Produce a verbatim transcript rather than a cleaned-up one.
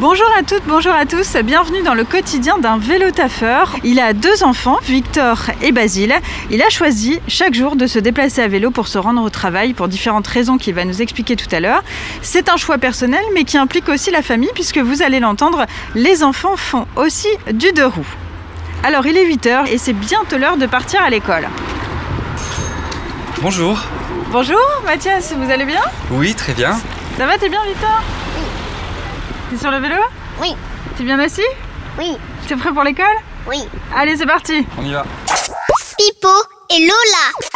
Bonjour à toutes, bonjour à tous, bienvenue dans le quotidien d'un vélo-taffeur. Il a deux enfants, Victor et Basile. Il a choisi chaque jour de se déplacer à vélo pour se rendre au travail pour différentes raisons qu'il va nous expliquer tout à l'heure. C'est un choix personnel mais qui implique aussi la famille puisque vous allez l'entendre, les enfants font aussi du deux roues. Alors il est huit heures et c'est bientôt l'heure de partir à l'école. Bonjour. Bonjour Mathias, vous allez bien? Oui, très bien. Ça va, t'es bien Victor? Oui. T'es sur le vélo? Oui. T'es bien assis? Oui. T'es prêt pour l'école? Oui. Allez, c'est parti. On y va. Pipo et Lola.